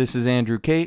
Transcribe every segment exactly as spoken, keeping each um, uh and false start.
This is Andrew Cate.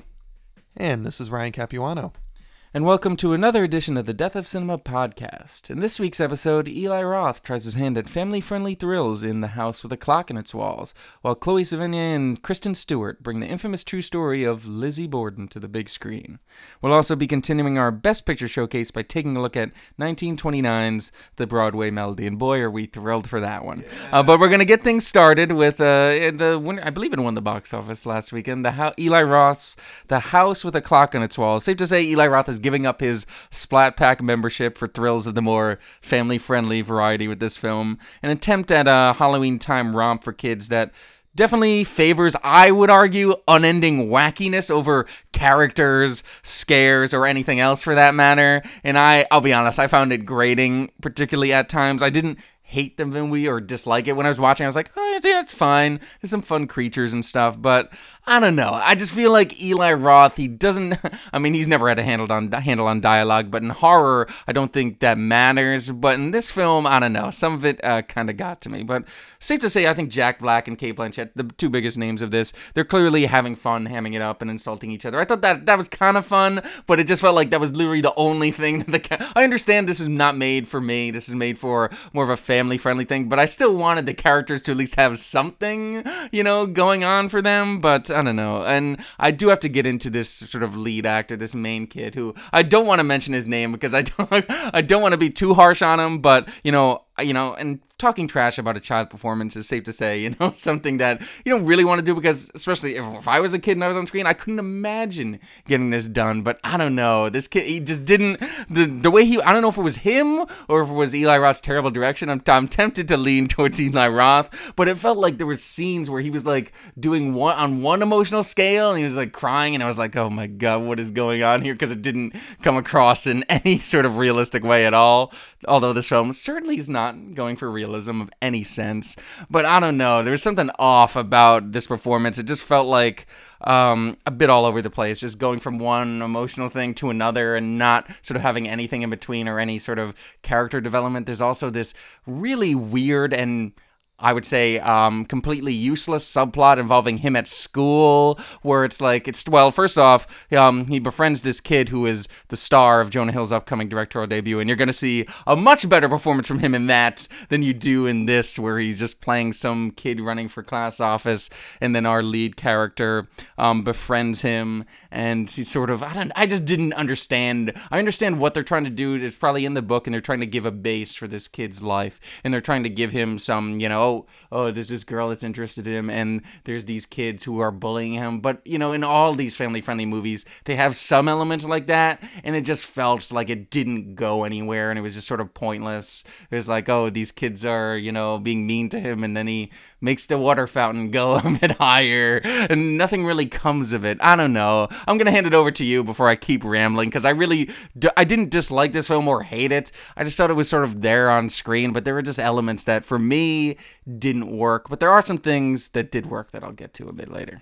And this is Ryan Capuano. And welcome to another edition of the Death of Cinema podcast. In this week's episode, Eli Roth tries his hand at family-friendly thrills in The House with a Clock in Its Walls, while Chloe Sevigny and Kristen Stewart bring the infamous true story of Lizzie Borden to the big screen. We'll also be continuing our Best Picture showcase by taking a look at nineteen twenty-nine's The Broadway Melody, and boy, are we thrilled for that one. Yeah. Uh, but we're going to get things started with, uh, the winner, I believe it won the box office last weekend, the Ho- Eli Roth's The House with a Clock in Its Walls. Safe to say Eli Roth is giving up his Splat Pack membership for thrills of the more family-friendly variety with this film. An attempt at a Halloween time romp for kids that definitely favors, I would argue, unending wackiness over characters, scares, or anything else for that matter. And I, I'll be honest, I found it grating, particularly at times. I didn't hate the movie or dislike it when I was watching. I was like, oh, yeah, it's fine. There's some fun creatures and stuff, but I don't know. I just feel like Eli Roth, he doesn't, I mean, he's never had a handle on, handle on dialogue, but in horror, I don't think that matters. But in this film, I don't know. Some of it uh, kind of got to me. But safe to say, I think Jack Black and Cate Blanchett, the two biggest names of this, they're clearly having fun, hamming it up, and insulting each other. I thought that that was kind of fun, but it just felt like that was literally the only thing that the ca- I understand this is not made for me. This is made for more of a family-friendly thing, but I still wanted the characters to at least have something, you know, going on for them. But I don't know. And I do have to get into this sort of lead actor, this main kid, who I don't want to mention his name because I don't I don't want to be too harsh on him, but you know, you know, and talking trash about a child performance is safe to say, you know, something that you don't really want to do because, especially if, if I was a kid and I was on screen, I couldn't imagine getting this done. But I don't know, this kid, he just didn't, the the way he, I don't know if it was him or if it was Eli Roth's terrible direction. I'm, I'm tempted to lean towards Eli Roth, but it felt like there were scenes where he was like doing one on one emotional scale and he was like crying, and I was like, oh my God, what is going on here? Because it didn't come across in any sort of realistic way at all. Although this film certainly is not going for realism of any sense, but I don't know, there was something off about this performance. It just felt like um, a bit all over the place, just going from one emotional thing to another and not sort of having anything in between or any sort of character development. There's also this really weird and I would say um, completely useless subplot involving him at school, where it's like, it's, well, first off, um, he befriends this kid who is the star of Jonah Hill's upcoming directorial debut, and you're going to see a much better performance from him in that than you do in this, where he's just playing some kid running for class office, and then our lead character um, befriends him, and he's sort of, I don't, I just didn't understand, I understand what they're trying to do, it's probably in the book, and they're trying to give a base for this kid's life, and they're trying to give him some, you know, oh, oh, there's this girl that's interested in him, and there's these kids who are bullying him. But, you know, in all these family-friendly movies, they have some elements like that, and it just felt like it didn't go anywhere, and it was just sort of pointless. It was like, oh, these kids are, you know, being mean to him, and then he makes the water fountain go a bit higher, and nothing really comes of it. I don't know. I'm going to hand it over to you before I keep rambling, because I really, I didn't dislike this film or hate it. I just thought it was sort of there on screen, but there were just elements that, for me, didn't work. But there are some things that did work that I'll get to a bit later.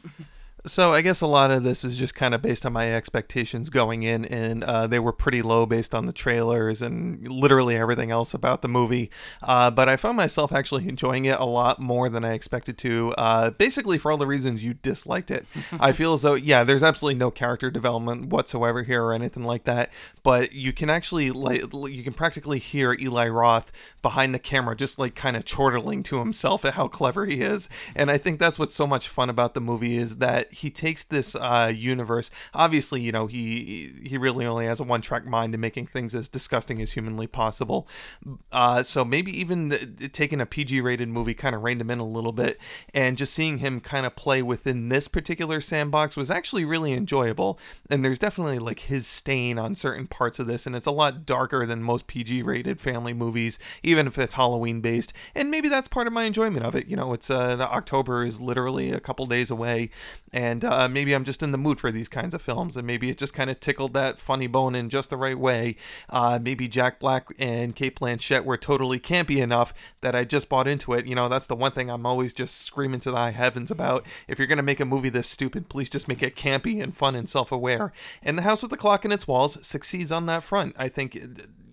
So I guess a lot of this is just kind of based on my expectations going in, and uh, they were pretty low based on the trailers and literally everything else about the movie. Uh, but I found myself actually enjoying it a lot more than I expected to, uh, basically for all the reasons you disliked it. I feel as though, yeah, there's absolutely no character development whatsoever here or anything like that, but you can actually, like, you can practically hear Eli Roth behind the camera just like kind of chortling to himself at how clever he is. And I think that's what's so much fun about the movie, is that he takes this uh, universe. Obviously, you know, he he really only has a one-track mind in making things as disgusting as humanly possible. Uh, so maybe even the, taking a P G-rated movie kind of reined him in a little bit, and just seeing him kind of play within this particular sandbox was actually really enjoyable. And there's definitely like his stain on certain parts of this, and it's a lot darker than most P G-rated family movies, even if it's Halloween-based. And maybe that's part of my enjoyment of it. You know, it's uh, October is literally a couple days away, and uh, maybe I'm just in the mood for these kinds of films, and maybe it just kind of tickled that funny bone in just the right way. Uh, maybe Jack Black and Cate Blanchett were totally campy enough that I just bought into it. You know, that's the one thing I'm always just screaming to the high heavens about. If you're going to make a movie this stupid, please just make it campy and fun and self-aware. And The House with the Clock in Its Walls succeeds on that front. I think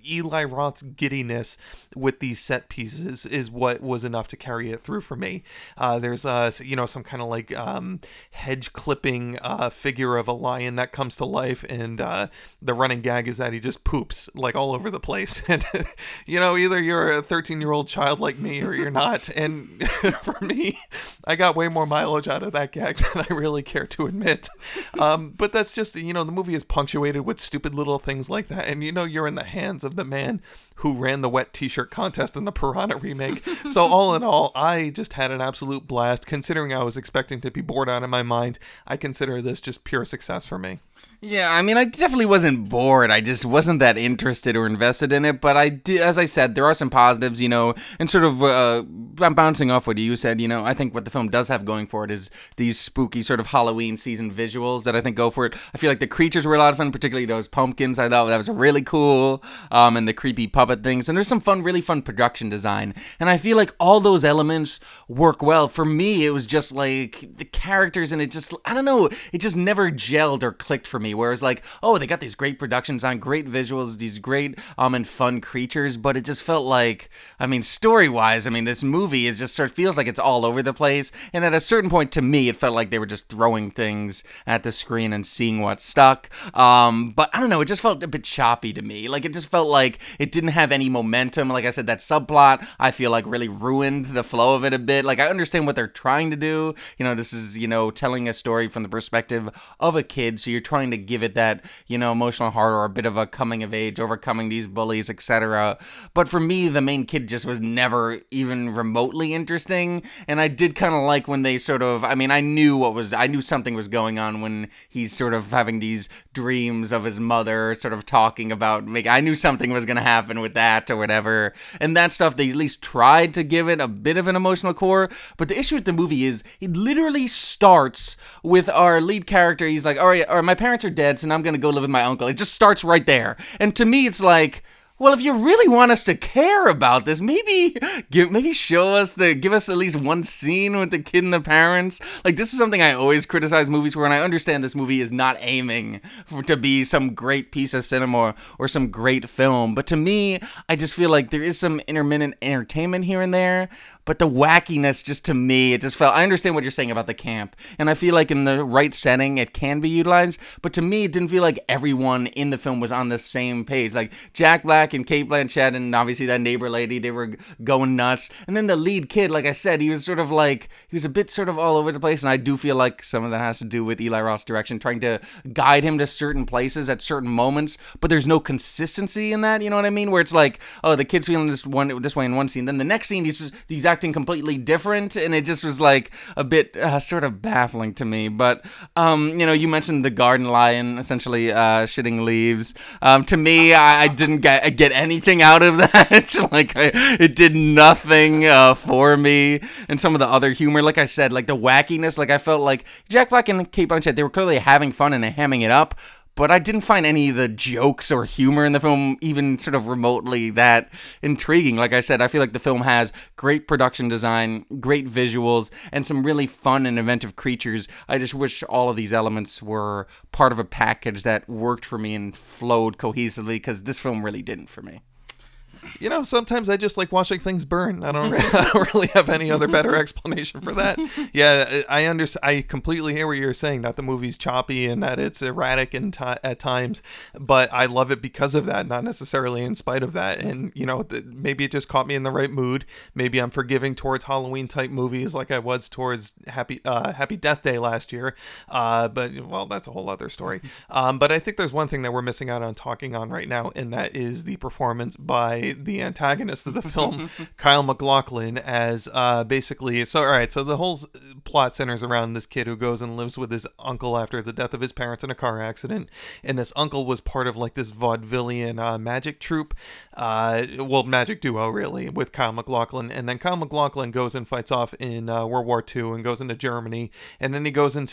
Eli Roth's giddiness with these set pieces is what was enough to carry it through for me. Uh, there's, uh, you know, some kind of like um, hedge clipping uh, figure of a lion that comes to life, and uh, the running gag is that he just poops like all over the place. And, you know, either you're a thirteen year old child like me or you're not. And for me, I got way more mileage out of that gag than I really care to admit. Um, but that's just, you know, the movie is punctuated with stupid little things like that. And, you know, you're in the hands of the man who ran the wet t-shirt contest in the Piranha remake. So all in all, I just had an absolute blast. Considering I was expecting to be bored out of my mind, I consider this just pure success for me. Yeah, I mean, I definitely wasn't bored. I just wasn't that interested or invested in it. But I did, as I said, there are some positives, you know, and sort of uh, I'm bouncing off what you said. You know, I think what the film does have going for it is these spooky sort of Halloween season visuals that I think go for it. I feel like the creatures were a lot of fun, particularly those pumpkins. I thought that was really cool, um, and the creepy puppet things. And there's some fun, really fun production design. And I feel like all those elements work well. For me, it was just like the characters, and it just, I don't know, it just never gelled or clicked for me. Whereas like, oh, they got these great production design, great visuals, these great um and fun creatures, but it just felt like, I mean, story-wise, I mean, this movie is just sort of feels like it's all over the place. And at a certain point, to me, it felt like they were just throwing things at the screen and seeing what stuck. Um, but I don't know, it just felt a bit choppy to me. Like, it just felt like it didn't have any momentum. Like I said, that subplot, I feel like really ruined the flow of it a bit. Like, I understand what they're trying to do. You know, this is, you know, telling a story from the perspective of a kid, so you're trying to give it that, you know, emotional heart or a bit of a coming of age, overcoming these bullies, et cetera. But for me, the main kid just was never even remotely interesting. And I did kind of like when they sort of, I mean, I knew what was, I knew something was going on when he's sort of having these dreams of his mother sort of talking about, make, I knew something was going to happen with that or whatever. And that stuff, they at least tried to give it a bit of an emotional core. But the issue with the movie is it literally starts with our lead character. He's like, all right, all right, my parents are dead, so now I'm going to go live with my uncle. It just starts right there. And to me, it's like, well, if you really want us to care about this, maybe give, maybe show us the, give us at least one scene with the kid and the parents. Like, this is something I always criticize movies for, and I understand this movie is not aiming for, to be some great piece of cinema or, or some great film. But to me, I just feel like there is some intermittent entertainment here and there. But the wackiness, just to me, it just felt, I understand what you're saying about the camp. And I feel like in the right setting, it can be utilized. But to me, it didn't feel like everyone in the film was on the same page. Like, Jack Black and Cate Blanchett and obviously that neighbor lady, they were going nuts. And then the lead kid, like I said, he was sort of like, he was a bit sort of all over the place. And I do feel like some of that has to do with Eli Roth's direction, trying to guide him to certain places at certain moments. But there's no consistency in that, you know what I mean? Where it's like, oh, the kid's feeling this one this way in one scene. Then the next scene, he's just, he's acting completely different, and it just was like a bit uh, sort of baffling to me. But um, you know, you mentioned the garden lion essentially uh, shitting leaves. Um, to me, I, I didn't get get anything out of that. Like, I, it did nothing uh, for me. And some of the other humor, like I said, like the wackiness, like I felt like Jack Black and Cate Blanchett, they were clearly having fun and hamming it up. But I didn't find any of the jokes or humor in the film even sort of remotely that intriguing. Like I said, I feel like the film has great production design, great visuals, and some really fun and inventive creatures. I just wish all of these elements were part of a package that worked for me and flowed cohesively, because this film really didn't for me. You know, sometimes I just like watching things burn. I don't, re- I don't really have any other better explanation for that. Yeah, I understand. I completely hear what you're saying, that the movie's choppy and that it's erratic in t- at times, but I love it because of that, not necessarily in spite of that. And, you know, th- maybe it just caught me in the right mood. Maybe I'm forgiving towards Halloween type movies like I was towards Happy uh, Happy Death Day last year. Uh, but, well, that's a whole other story. Um, but I think there's one thing that we're missing out on talking on right now, and that is the performance by the antagonist of the film, Kyle MacLachlan, as uh, basically, so all right, so the whole plot centers around this kid who goes and lives with his uncle after the death of his parents in a car accident, and this uncle was part of like this vaudevillian uh, magic troupe, uh, well, magic duo really, with Kyle MacLachlan, and then Kyle MacLachlan goes and fights off in uh, World War Two and goes into Germany, and then he goes into the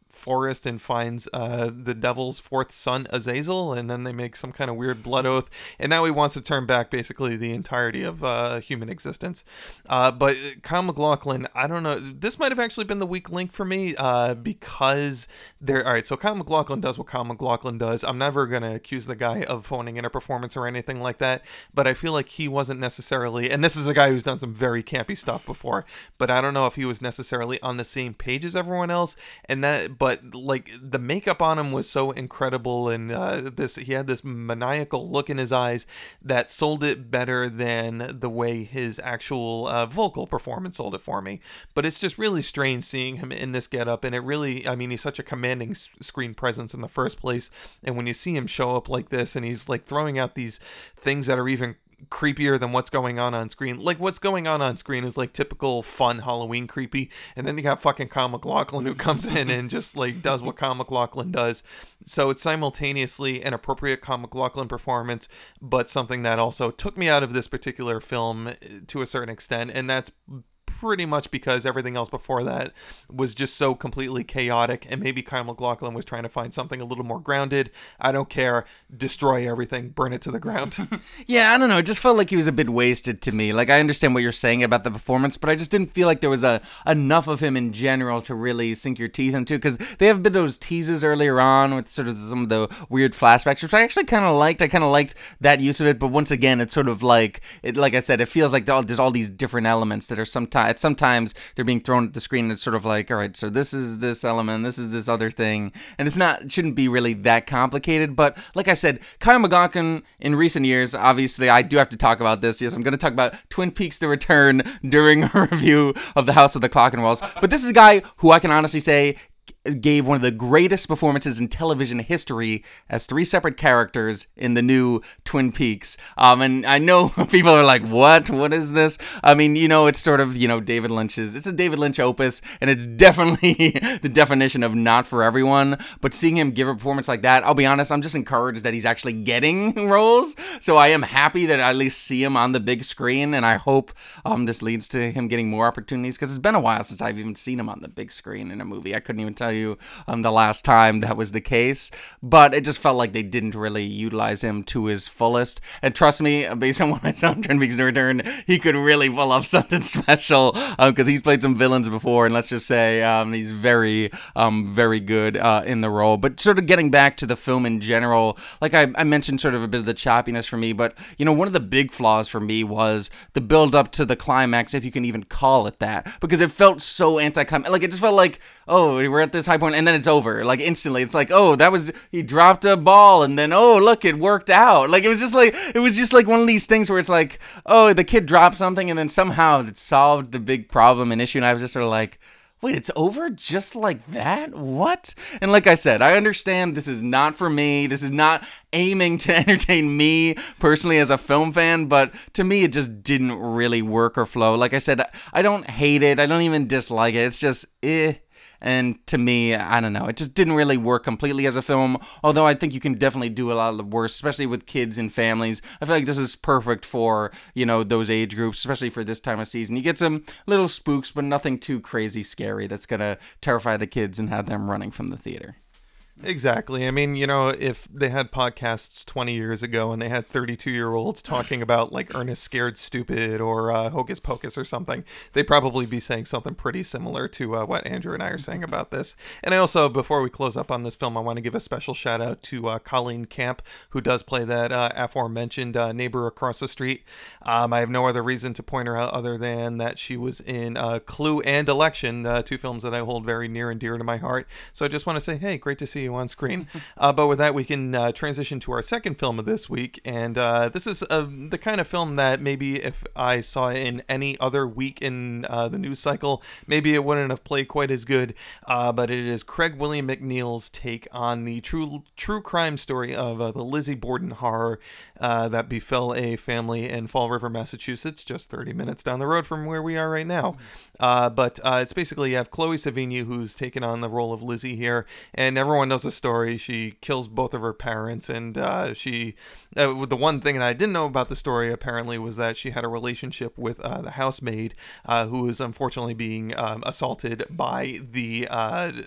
forest and finds uh, the devil's fourth son, Azazel, and then they make some kind of weird blood oath, and now he wants to turn back basically the entirety of uh, human existence. Uh, but Kyle MacLachlan, I don't know, this might have actually been the weak link for me uh, because there. All right, so Kyle MacLachlan does what Kyle MacLachlan does. I'm never going to accuse the guy of phoning in a performance or anything like that, but I feel like he wasn't necessarily, and this is a guy who's done some very campy stuff before, but I don't know if he was necessarily on the same page as everyone else, and that, but But like the makeup on him was so incredible, and uh, this he had this maniacal look in his eyes that sold it better than the way his actual uh, vocal performance sold it for me. But it's just really strange seeing him in this getup, and it really, I mean, he's such a commanding s- screen presence in the first place, and when you see him show up like this, and he's like throwing out these things that are even creepier than what's going on on screen. Like, what's going on on screen is like typical fun Halloween creepy, and then you got fucking Kyle MacLachlan who comes in and just like does what Kyle MacLachlan does. So it's simultaneously an appropriate Kyle MacLachlan performance, but something that also took me out of this particular film to a certain extent, and that's pretty much because everything else before that was just so completely chaotic, and maybe Kyle MacLachlan was trying to find something a little more grounded. I don't care. Destroy everything. Burn it to the ground. Yeah, I don't know. It just felt like he was a bit wasted to me. Like, I understand what you're saying about the performance, but I just didn't feel like there was a enough of him in general to really sink your teeth into, because they have been those teases earlier on with sort of some of the weird flashbacks, which I actually kind of liked. I kind of liked that use of it, but once again, it's sort of like, it, like I said, it feels like there's all these different elements that are sometimes, sometimes they're being thrown at the screen, and it's sort of like, all right, so this is this element, this is this other thing, and it's not, it shouldn't be really that complicated. But like I said, Kyle MacLachlan in recent years, obviously I do have to talk about this. Yes, I'm going to talk about Twin Peaks: The Return during a review of The House with the Clock and Walls, but this is a guy who I can honestly say gave one of the greatest performances in television history as three separate characters in the new Twin Peaks. Um, and I know people are like, what? What is this? I mean, you know, it's sort of, you know, David Lynch's, it's a David Lynch opus, and it's definitely the definition of not for everyone. But seeing him give a performance like that, I'll be honest, I'm just encouraged that he's actually getting roles. So I am happy that I at least see him on the big screen, and I hope um, this leads to him getting more opportunities, because it's been a while since I've even seen him on the big screen in a movie. I couldn't even tell you um, the last time that was the case, but it just felt like they didn't really utilize him to his fullest. And trust me, based on what I saw in Twin Peaks: The Return, he could really pull off something special, because um, he's played some villains before, and let's just say um, he's very, um, very good uh, in the role. But sort of getting back to the film in general, like I, I mentioned sort of a bit of the choppiness for me, but you know, one of the big flaws for me was the build up to the climax, if you can even call it that, because it felt so anti-climactic. Like, it just felt like, oh, we're at this high point and then it's over, like instantly. It's like, oh, that was, he dropped a ball and then, oh, look, it worked out. Like, it was just like, it was just like one of these things where it's like, oh, the kid dropped something and then somehow it solved the big problem and issue, and I was just sort of like, wait, it's over just like that? What? And like I said, I understand this is not for me. This is not aiming to entertain me personally as a film fan, but to me, it just didn't really work or flow. Like I said, I don't hate it. I don't even dislike it. It's just, eh. And to me, I don't know, it just didn't really work completely as a film, although I think you can definitely do a lot of the worse, especially with kids and families. I feel like this is perfect for, you know, those age groups, especially for this time of season. You get some little spooks, but nothing too crazy scary that's going to terrify the kids and have them running from the theater. Exactly. I mean, you know, if they had podcasts twenty years ago and they had thirty-two-year-olds talking about, like, Ernest Scared Stupid or uh, Hocus Pocus or something, they'd probably be saying something pretty similar to uh, what Andrew and I are saying about this. And I also, before we close up on this film, I want to give a special shout-out to uh, Colleen Camp, who does play that uh, aforementioned uh, neighbor across the street. Um, I have no other reason to point her out other than that she was in uh, Clue and Election, uh, two films that I hold very near and dear to my heart. So I just want to say, hey, great to see you on screen. Uh, but with that, we can uh, transition to our second film of this week, and uh, this is uh, the kind of film that maybe if I saw it in any other week in uh, the news cycle, maybe it wouldn't have played quite as good, uh, but it is Craig William McNeil's take on the true true crime story of uh, the Lizzie Borden horror uh, that befell a family in Fall River, Massachusetts, just thirty minutes down the road from where we are right now. Uh, but uh, it's basically, you have Chloe Sevigny, who's taken on the role of Lizzie here, and everyone knows the story. She kills both of her parents, and uh, she, uh, the one thing that I didn't know about the story apparently was that she had a relationship with uh, the housemaid, uh, who was unfortunately being um, assaulted by the uh,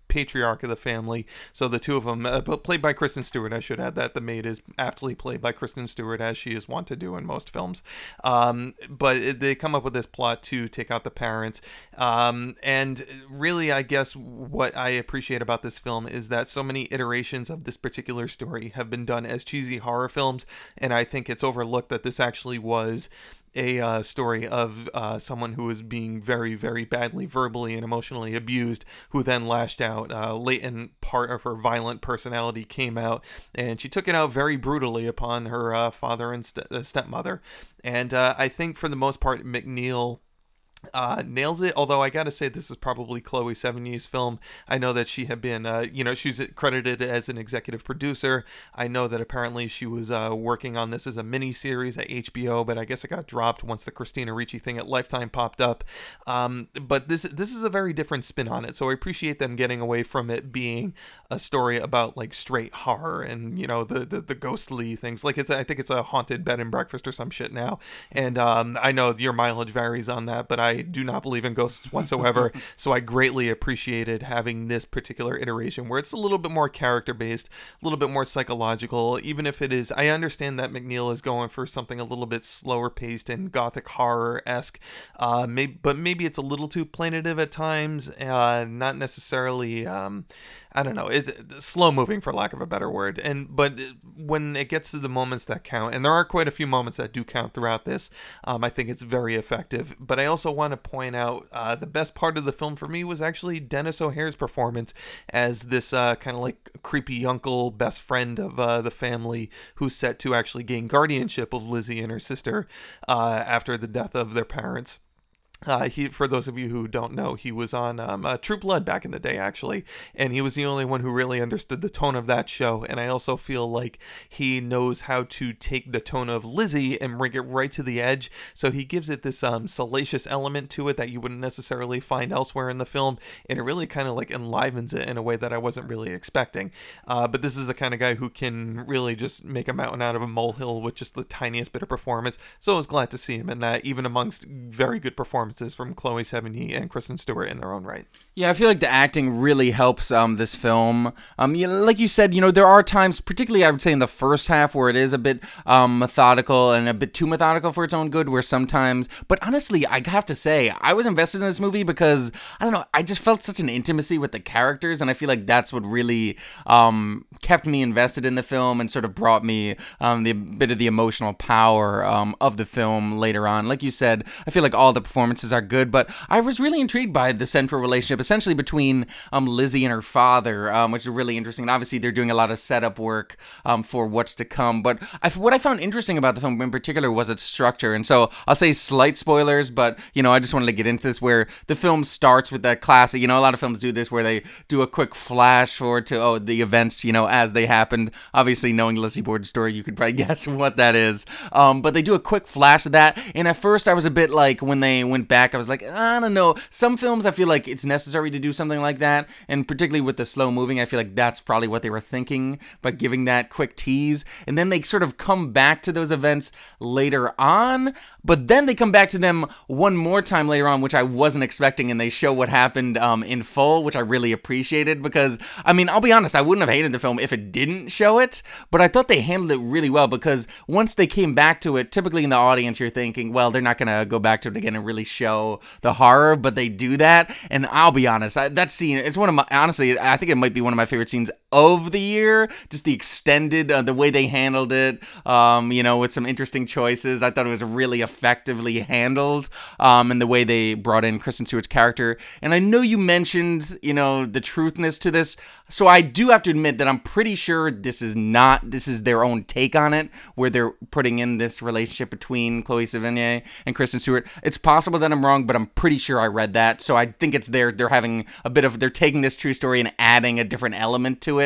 patriarch of the family. So the two of them, uh, played by Kristen Stewart, I should add that. The maid is aptly played by Kristen Stewart, as she is wont to do in most films. Um, but it, they come up with this plot to take out the parents. Um, and really, I guess what I appreciate about this film is that so many iterations of this particular story have been done as cheesy horror films, and I think it's overlooked that this actually was a uh, story of uh, someone who was being very, very badly verbally and emotionally abused, who then lashed out. Uh, latent part of her violent personality came out, and she took it out very brutally upon her uh, father and st- uh, stepmother. And uh, I think for the most part, McNeil Uh, nails it, although I gotta say this is probably Chloe Sevigny's film. I know that she had been, uh, you know, she's credited as an executive producer. I know that apparently she was uh, working on this as a mini-series at H B O, but I guess it got dropped once the Christina Ricci thing at Lifetime popped up. Um, but this this is a very different spin on it, so I appreciate them getting away from it being a story about like straight horror and, you know, the, the, the ghostly things. Like it's, I think it's a haunted bed and breakfast or some shit now. And um, I know your mileage varies on that, but I I do not believe in ghosts whatsoever, so I greatly appreciated having this particular iteration where it's a little bit more character-based, a little bit more psychological, even if it is, I understand that McNeil is going for something a little bit slower-paced and gothic horror-esque, uh, maybe, but maybe it's a little too plaintive at times, uh, not necessarily, um, I don't know, it's slow-moving for lack of a better word, and but when it gets to the moments that count, and there are quite a few moments that do count throughout this, um, I think it's very effective, but I also want to point out uh, the best part of the film for me was actually Dennis O'Hare's performance as this uh, kind of like creepy uncle, best friend of uh, the family, who's set to actually gain guardianship of Lizzie and her sister uh, after the death of their parents. Uh, he, for those of you who don't know, he was on um, uh, True Blood back in the day, actually, and he was the only one who really understood the tone of that show, and I also feel like he knows how to take the tone of Lizzie and bring it right to the edge, so he gives it this um, salacious element to it that you wouldn't necessarily find elsewhere in the film, and it really kind of like enlivens it in a way that I wasn't really expecting. Uh, but this is the kind of guy who can really just make a mountain out of a molehill with just the tiniest bit of performance, so I was glad to see him in that, even amongst very good performances from Chloe Sevigny and Kristen Stewart in their own right. Yeah, I feel like the acting really helps um, this film. Um, you, like you said, you know, there are times, particularly I would say in the first half, where it is a bit um, methodical and a bit too methodical for its own good, where sometimes, but honestly, I have to say, I was invested in this movie because, I don't know, I just felt such an intimacy with the characters, and I feel like that's what really um, kept me invested in the film and sort of brought me um, the bit of the emotional power um, of the film later on. Like you said, I feel like all the performances are good, but I was really intrigued by the central relationship essentially between um, Lizzie and her father, um, which is really interesting. And obviously, they're doing a lot of setup work um, for what's to come. But I, what I found interesting about the film in particular was its structure. And so I'll say slight spoilers, but, you know, I just wanted to get into this where the film starts with that classic, you know, a lot of films do this where they do a quick flash forward to, oh, the events, you know, as they happened. Obviously, knowing Lizzie Borden's story, you could probably guess what that is. Um, but they do a quick flash of that. And at first, I was a bit like, when they went back, I was like, I don't know. Some films, I feel like it's necessary to do something like that, and particularly with the slow moving, I feel like that's probably what they were thinking by giving that quick tease, and then they sort of come back to those events later on, but then they come back to them one more time later on, which I wasn't expecting, and they show what happened um, in full, which I really appreciated, because, I mean, I'll be honest, I wouldn't have hated the film if it didn't show it, but I thought they handled it really well, because once they came back to it, typically in the audience, you're thinking, well, they're not going to go back to it again and really show the horror, but they do that, and I'll be honest, I, that scene, it's one of my, honestly, I think it might be one of my favorite scenes of the year, just the extended, uh, the way they handled it, um, you know, with some interesting choices. I thought it was really effectively handled, um, and the way they brought in Kristen Stewart's character, and I know you mentioned, you know, the truthness to this, so I do have to admit that I'm pretty sure this is not, this is their own take on it, where they're putting in this relationship between Chloe Sevigny and Kristen Stewart. It's possible that I'm wrong, but I'm pretty sure I read that, so I think it's there, they're having a bit of, they're taking this true story and adding a different element to it.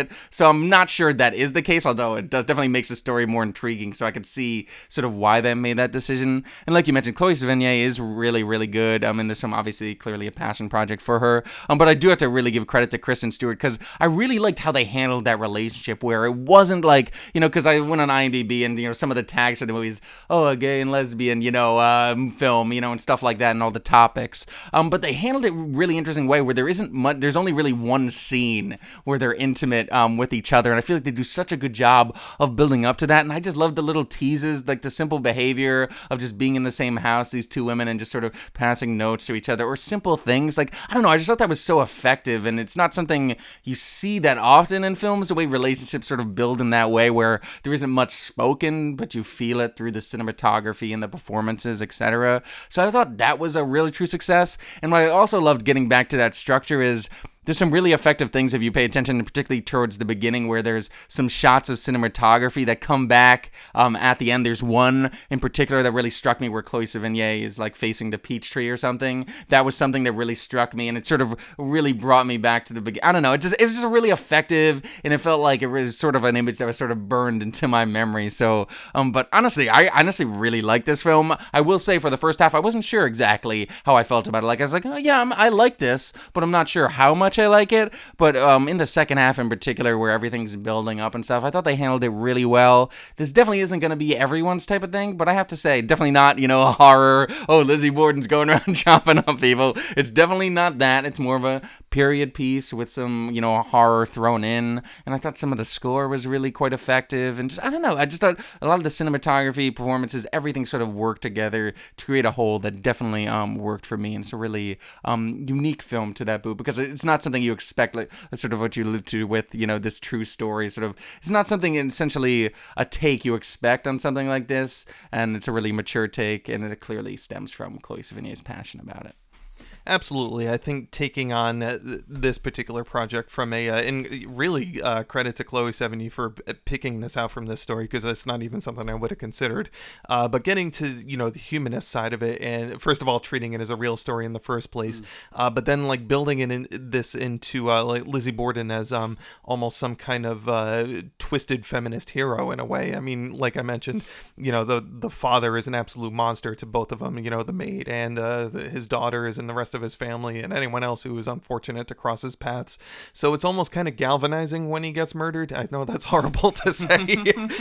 it. So I'm not sure that is the case, although it does definitely makes the story more intriguing. So I could see sort of why they made that decision. And like you mentioned, Chloe Sevigny is really, really good. Um, in this film, obviously, clearly a passion project for her. Um, but I do have to really give credit to Kristen Stewart because I really liked how they handled that relationship, where it wasn't like, you know, because I went on IMDb and, you know, some of the tags for the movies, oh, a gay and lesbian, you know, um, film, you know, and stuff like that, and all the topics. Um, but they handled it really interesting way where there isn't much, there's only really one scene where they're intimate um, with each other, and I feel like they do such a good job of building up to that. And I just love the little teases, like the simple behavior of just being in the same house, these two women, and just sort of passing notes to each other, or simple things like, I don't know, I just thought that was so effective. And it's not something you see that often in films, the way relationships sort of build in that way, where there isn't much spoken, but you feel it through the cinematography and the performances, etc. So I thought that was a really true success. And what I also loved, getting back to that structure, is there's some really effective things if you pay attention, particularly towards the beginning, where there's some shots of cinematography that come back um, at the end. There's one in particular that really struck me where Chloe Sevigny is like facing the peach tree or something. That was something that really struck me, and it sort of really brought me back to the beginning. I don't know, it just it was just really effective, and it felt like it was sort of an image that was sort of burned into my memory. So, um, but honestly, I honestly really like this film. I will say for the first half, I wasn't sure exactly how I felt about it. Like I was like, oh yeah, I'm, I like this, but I'm not sure how much I like it. But um, in the second half in particular, where everything's building up and stuff, I thought they handled it really well. This definitely isn't going to be everyone's type of thing, but I have to say, definitely not, you know, a horror, oh, Lizzie Borden's going around chopping up people. It's definitely not that. It's more of a period piece with some, you know, horror thrown in. And I thought some of the score was really quite effective. And just, I don't know, I just thought a lot of the cinematography, performances, everything sort of worked together to create a whole that definitely um, worked for me. And it's a really um, unique film to that boot, because it's not something you expect, like sort of what you allude to with, you know, this true story. Sort of, it's not something essentially a take you expect on something like this, and it's a really mature take, and it clearly stems from Chloe Sevigny's passion about it. Absolutely. I think taking on uh, this particular project from a, uh, and really uh, credit to Chloe Sevigny for p- picking this out from this story, because that's not even something I would have considered. Uh, but getting to, you know, the humanist side of it, and first of all, treating it as a real story in the first place, mm. uh, but then like building it in, this into uh, like Lizzie Borden as um almost some kind of uh, twisted feminist hero in a way. I mean, like I mentioned, you know, the the father is an absolute monster to both of them, you know, the maid and uh, the, his daughters and the rest of his family and anyone else who is unfortunate to cross his paths. So it's almost kind of galvanizing when he gets murdered. I know that's horrible to say.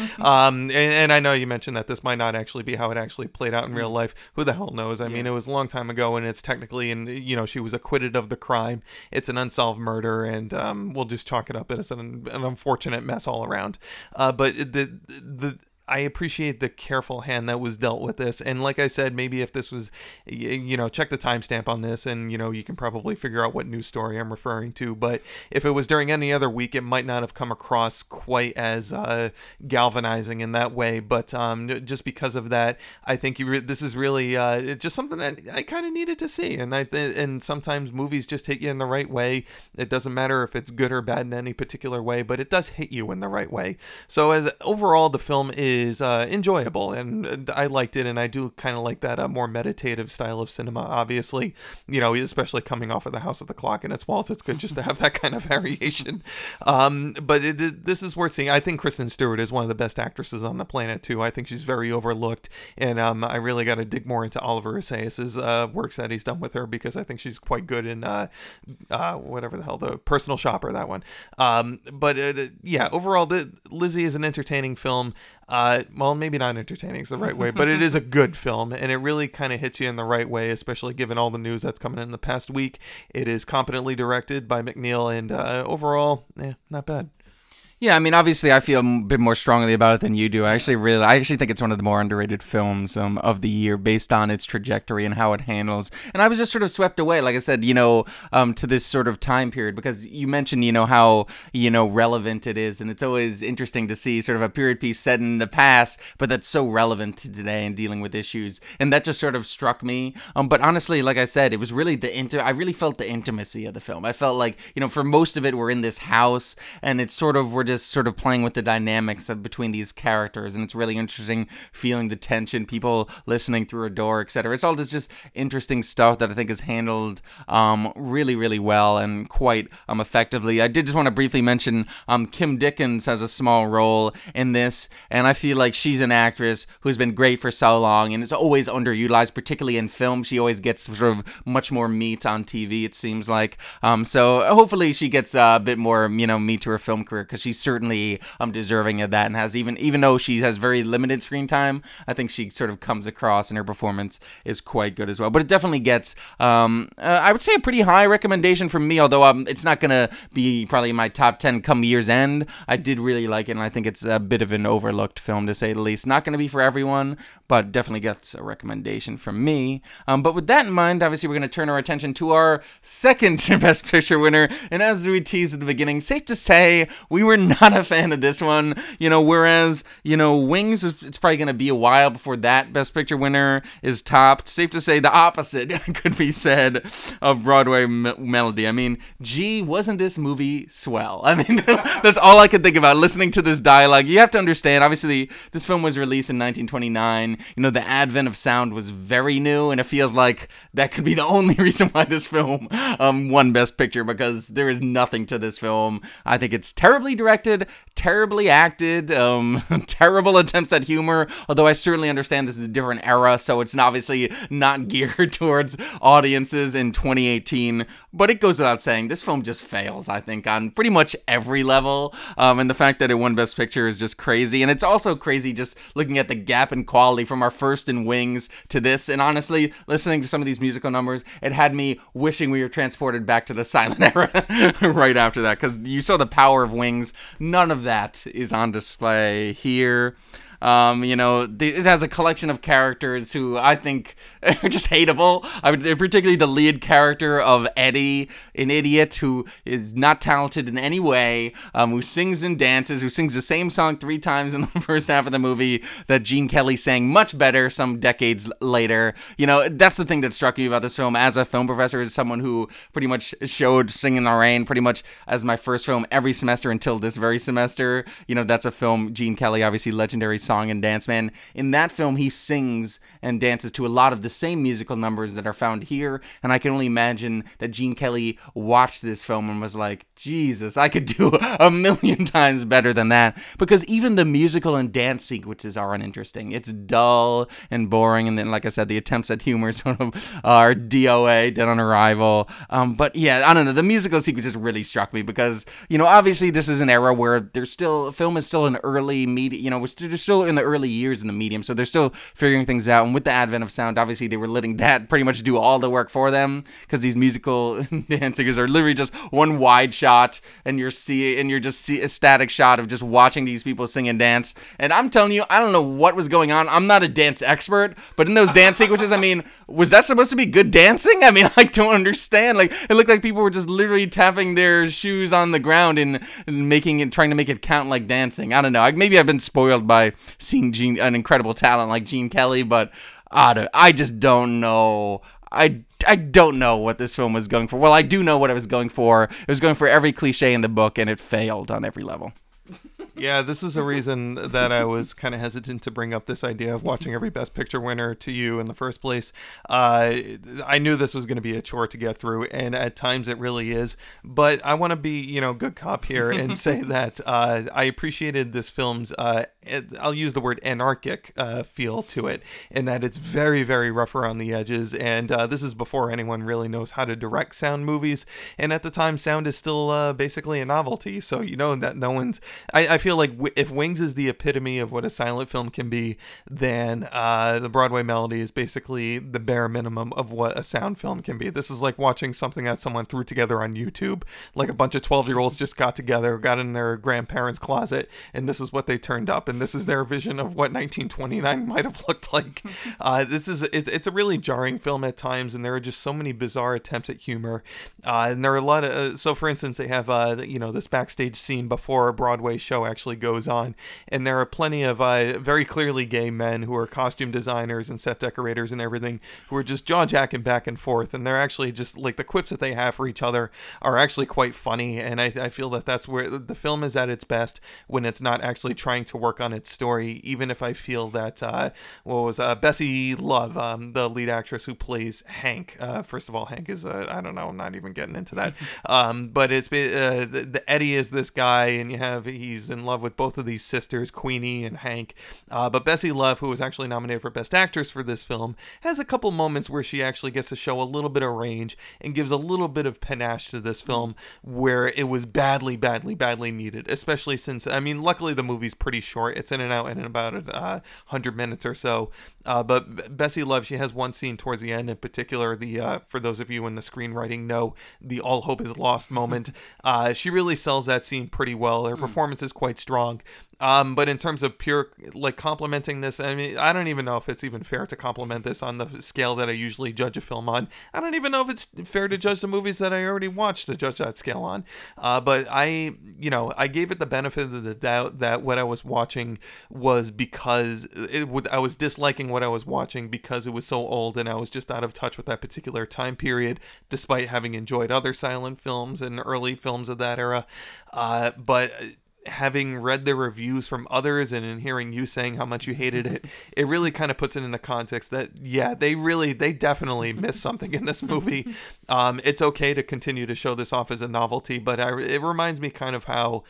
um, and, and I know you mentioned that this might not actually be how it actually played out in real life. Who the hell knows? I yeah. mean, it was a long time ago, and it's technically, and you know, she was acquitted of the crime. It's an unsolved murder, and um, we'll just chalk it up as an, an unfortunate mess all around. Uh, but the the I appreciate the careful hand that was dealt with this. And like I said, maybe if this was, you know, check the timestamp on this, and, you know, you can probably figure out what news story I'm referring to. But if it was during any other week, it might not have come across quite as uh, galvanizing in that way. But um, just because of that, I think you re- this is really uh, just something that I kind of needed to see. And I th- and sometimes movies just hit you in the right way. It doesn't matter if it's good or bad in any particular way, but it does hit you in the right way. So as overall, the film is is uh, enjoyable, and I liked it, and I do kind of like that uh, more meditative style of cinema, obviously, you know, especially coming off of The House with the Clock in its walls. It's good just to have that kind of variation. Um, but it, it, this is worth seeing. I think Kristen Stewart is one of the best actresses on the planet, too. I think she's very overlooked, and um, I really got to dig more into Oliver Assayas's uh, works that he's done with her, because I think she's quite good in uh, uh, whatever the hell, The Personal Shopper, that one. Um, but uh, yeah, overall, the, Lizzie is an entertaining film. Uh, well, maybe not entertaining is the right way, but it is a good film, and it really kind of hits you in the right way, especially given all the news that's coming in the past week. It is competently directed by McNeil, and uh, overall, eh, not bad. Yeah, I mean, obviously, I feel a bit more strongly about it than you do. I actually really, I actually think it's one of the more underrated films um, of the year, based on its trajectory and how it handles. And I was just sort of swept away, like I said, you know, um, to this sort of time period, because you mentioned, you know, how, you know, relevant it is, and it's always interesting to see sort of a period piece set in the past, but that's so relevant to today and dealing with issues. And that just sort of struck me. Um, but honestly, like I said, it was really the inter. I really felt the intimacy of the film. I felt like, you know, for most of it, we're in this house, and it's sort of we're just sort of playing with the dynamics of between these characters, and it's really interesting feeling the tension, people listening through a door, et cetera. It's all this just interesting stuff that I think is handled um, really, really well and quite um, effectively. I did just want to briefly mention um, Kim Dickens has a small role in this, and I feel like she's an actress who's been great for so long and is always underutilized, particularly in film. She always gets sort of much more meat on T V, it seems like. Um, so hopefully she gets uh, a bit more, you know, meat to her film career, because she's certainly um, deserving of that, and has even, even though she has very limited screen time, I think she sort of comes across and her performance is quite good as well. But it definitely gets, um, uh, I would say, a pretty high recommendation from me, although um, it's not going to be probably my top ten come year's end. I did really like it, and I think it's a bit of an overlooked film, to say the least. Not going to be for everyone, but definitely gets a recommendation from me. Um, but with that in mind, obviously we're going to turn our attention to our second Best Picture winner, and as we teased at the beginning, safe to say we were not a fan of this one. You know, whereas, you know, Wings, is, it's probably going to be a while before that Best Picture winner is topped. Safe to say the opposite could be said of Broadway me- Melody. I mean, gee, wasn't this movie swell? I mean, that's all I could think about listening to this dialogue. You have to understand, obviously, this film was released in nineteen twenty-nine. You know, the advent of sound was very new, and it feels like that could be the only reason why this film um, won Best Picture, because there is nothing to this film. I think it's terribly directed, terribly acted, um, terrible attempts at humor, although I certainly understand this is a different era, so it's obviously not geared towards audiences in twenty eighteen, but it goes without saying, this film just fails, I think, on pretty much every level, um, and the fact that it won Best Picture is just crazy, and it's also crazy just looking at the gap in quality from our first in Wings to this, and honestly, listening to some of these musical numbers, it had me wishing we were transported back to the silent era right after that, because you saw the power of Wings. None of that is on display here. Um, you know, it has a collection of characters who I think are just hateable. I would, particularly the lead character of Eddie, an idiot who is not talented in any way, um, who sings and dances, who sings the same song three times in the first half of the movie that Gene Kelly sang much better some decades later. You know, that's the thing that struck me about this film as a film professor, as someone who pretty much showed Singing in the Rain pretty much as my first film every semester until this very semester. You know, that's a film, Gene Kelly, obviously legendary song and dance man. In that film, he sings and dances to a lot of the same musical numbers that are found here, and I can only imagine that Gene Kelly watched this film and was like, Jesus, I could do a million times better than that, because even the musical and dance sequences are uninteresting. It's dull and boring, and then, like I said, the attempts at humor sort of are D O A, dead on arrival. Um, but yeah, I don't know, the musical sequences really struck me, because, you know, obviously this is an era where there's still, film is still an early media, you know, we're still in the early years in the medium, so they're still figuring things out, and with the advent of sound, obviously they were letting that pretty much do all the work for them, because these musical dance singers are literally just one wide shot, and you're see and you're just see a static shot of just watching these people sing and dance. And I'm telling you, I don't know what was going on. I'm not a dance expert, but in those dance sequences, I mean, was that supposed to be good dancing? I mean, I don't understand. Like, it looked like people were just literally tapping their shoes on the ground and, and making it, trying to make it count like dancing. I don't know. I, maybe I've been spoiled by seeing Gene, an incredible talent like Gene Kelly, but I, don't, I just don't know. I, I don't know what this film was going for. Well, I do know what it was going for. It was going for every cliche in the book, and it failed on every level. Yeah, this is a reason that I was kind of hesitant to bring up this idea of watching every Best Picture winner to you in the first place. Uh, I knew this was going to be a chore to get through, and at times it really is. But I want to be, you know, good cop here and say that uh, I appreciated this film's, uh, I'll use the word anarchic uh, feel to it, in that it's very, very rough around the edges. And uh, this is before anyone really knows how to direct sound movies. And at the time, sound is still uh, basically a novelty. So, you know, that no one's, I, I feel like w- if Wings is the epitome of what a silent film can be, then uh, the Broadway Melody is basically the bare minimum of what a sound film can be. This is like watching something that someone threw together on YouTube. Like a bunch of twelve-year-olds just got together, got in their grandparents' closet, and this is what they turned up. And this is their vision of what nineteen twenty-nine might have looked like. Uh, this is it, it's a really jarring film at times, and there are just so many bizarre attempts at humor. Uh, and there are a lot of uh, so, for instance, they have uh, you know this backstage scene before a Broadway show actually goes on. And there are plenty of uh, very clearly gay men who are costume designers and set decorators and everything who are just jaw-jacking back and forth. And they're actually just like the quips that they have for each other are actually quite funny. And I, I feel that that's where the film is at its best, when it's not actually trying to work on its story, even if I feel that, uh, what was uh, Bessie Love, um, the lead actress who plays Hank. Uh, first of all, Hank is, uh, I don't know, I'm not even getting into that. Um, but it's uh, the, the Eddie is this guy, and you have, he's in love with both of these sisters, Queenie and Hank. Uh, but Bessie Love, who was actually nominated for Best Actress for this film, has a couple moments where she actually gets to show a little bit of range and gives a little bit of panache to this film, where it was badly, badly, badly needed, especially since, I mean, luckily the movie's pretty short. It's in and out in about uh, one hundred minutes or so. Uh, but Bessie Love, she has one scene towards the end in particular, the uh, for those of you in the screenwriting know, the all hope is lost moment. Uh, she really sells that scene pretty well. Her performance is quite strong. Um, but in terms of pure, like, complimenting this, I mean, I don't even know if it's even fair to compliment this on the scale that I usually judge a film on. I don't even know if it's fair to judge the movies that I already watched to judge that scale on. Uh, but I, you know, I gave it the benefit of the doubt that what I was watching was because it would, I was disliking what I was watching because it was so old and I was just out of touch with that particular time period, despite having enjoyed other silent films and early films of that era. Uh, but having read the reviews from others and in hearing you saying how much you hated it, it really kind of puts it into context that, yeah, they really, they definitely missed something in this movie. Um, it's okay to continue to show this off as a novelty, but I, it reminds me kind of how,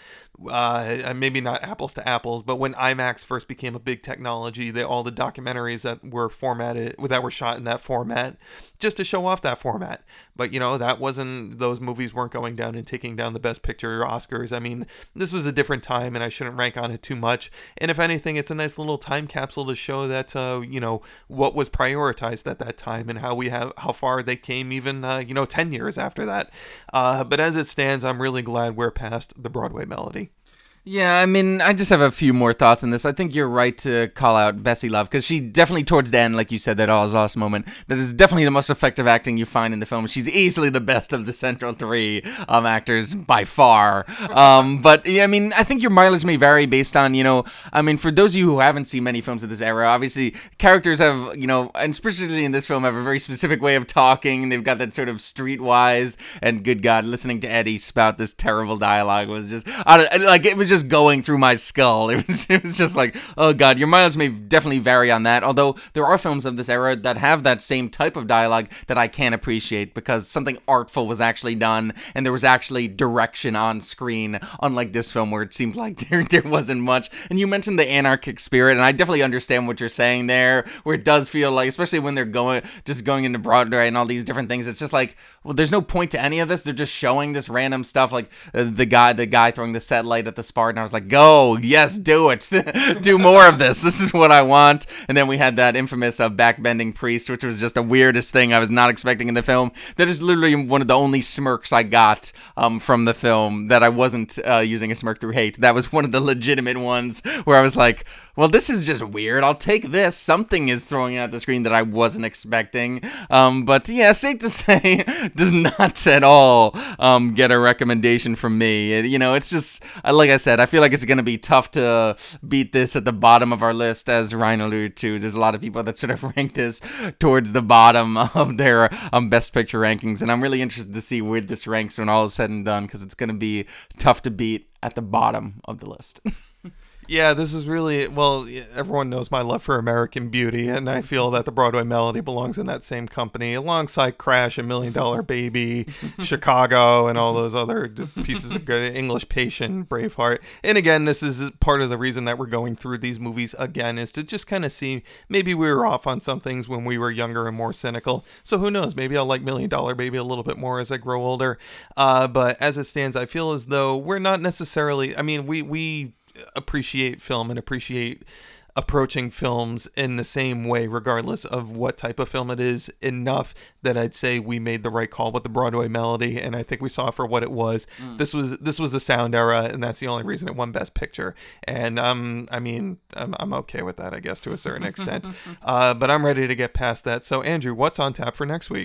uh, maybe not apples to apples, but when IMAX first became a big technology, that all the documentaries that were formatted, that were shot in that format, just to show off that format. But, you know, that wasn't, those movies weren't going down and taking down the Best Picture Oscars. I mean, this was a different time and I shouldn't rank on it too much. And if anything, it's a nice little time capsule to show that, uh, you know, what was prioritized at that time and how we have, how far they came even, uh, you know, ten years after that. Uh, but as it stands, I'm really glad we're past the Broadway Melody. Yeah, I mean, I just have a few more thoughts on this. I think you're right to call out Bessie Love, because she definitely, towards the end, like you said, that all is lost moment, that is definitely the most effective acting you find in the film. She's easily the best of the central three um, actors, by far. Um, but, yeah, I mean, I think your mileage may vary based on, you know, I mean, for those of you who haven't seen many films of this era, obviously, characters have, you know, and especially in this film, have a very specific way of talking. They've got that sort of streetwise, and good God, listening to Eddie spout this terrible dialogue was just, I don't, like, it was just going through my skull. It was it was just like, oh God, your mileage may definitely vary on that, although there are films of this era that have that same type of dialogue that I can appreciate because something artful was actually done and there was actually direction on screen, unlike this film where it seemed like there, there wasn't much. And you mentioned the anarchic spirit, and I definitely understand what you're saying there, where it does feel like, especially when they're going just going into Broadway and all these different things, it's just like, well, there's no point to any of this. They're just showing this random stuff, like uh, the guy the guy throwing the set light at the Spartan. I was like, go, yes, do it. Do more of this. This is what I want. And then we had that infamous uh, backbending priest, which was just the weirdest thing I was not expecting in the film. That is literally one of the only smirks I got um, from the film, that I wasn't uh, using a smirk through hate. That was one of the legitimate ones where I was like, well, this is just weird. I'll take this. Something is throwing at the screen that I wasn't expecting. Um, but yeah, safe to say, does not at all um, get a recommendation from me. It, you know, it's just, like I said, I feel like it's going to be tough to beat this at the bottom of our list, as Ryan alluded to. There's a lot of people that sort of rank this towards the bottom of their um, Best Picture rankings, and I'm really interested to see where this ranks when all is said and done, because it's going to be tough to beat at the bottom of the list. Yeah, this is really, well, everyone knows my love for American Beauty, and I feel that the Broadway Melody belongs in that same company, alongside Crash, A Million Dollar Baby, Chicago, and all those other pieces of good, English Patient, Braveheart. And again, this is part of the reason that we're going through these movies again, is to just kind of see, maybe we were off on some things when we were younger and more cynical. So who knows, maybe I'll like Million Dollar Baby a little bit more as I grow older. Uh, but as it stands, I feel as though we're not necessarily, I mean, we, we, appreciate film and appreciate approaching films in the same way, regardless of what type of film it is, enough that I'd say we made the right call with the Broadway Melody, and I think we saw for what it was. Mm. This was this was a sound era, and that's the only reason it won Best Picture. And um, I mean, I'm I'm okay with that, I guess, to a certain extent. uh, but I'm ready to get past that. So, Andrew, what's on tap for next week?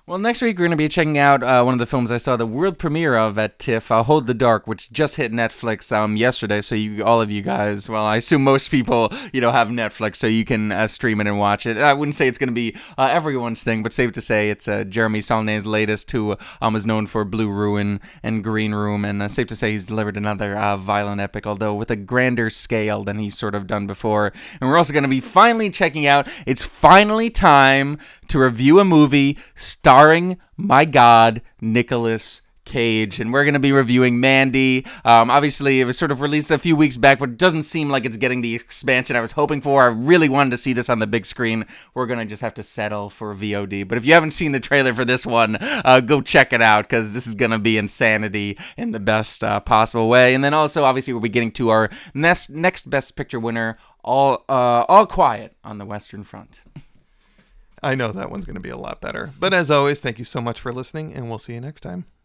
Well, next week we're going to be checking out uh, one of the films I saw the world premiere of at TIFF, uh, Hold the Dark, which just hit Netflix um, yesterday. So you, all of you guys, well, I assume most people, you know, have Netflix, so you can uh, stream it and watch it. I wouldn't say it's going to be uh, everyone's thing, but safe to say it's uh, Jeremy Saulnig's latest, who um, is known for Blue Ruin and Green Room, and uh, safe to say he's delivered another uh, violent epic, although with a grander scale than he's sort of done before. And we're also going to be finally checking out, it's finally time to review a movie starring, my God, Nicolas Cage. And we're going to be reviewing Mandy. Um, obviously, it was sort of released a few weeks back, but it doesn't seem like it's getting the expansion I was hoping for. I really wanted to see this on the big screen. We're going to just have to settle for V O D. But if you haven't seen the trailer for this one, uh, go check it out, because this is going to be insanity in the best uh, possible way. And then also, obviously, we'll be getting to our next, next Best Picture winner, All, uh, All Quiet on the Western Front. I know that one's going to be a lot better. But as always, thank you so much for listening, and we'll see you next time.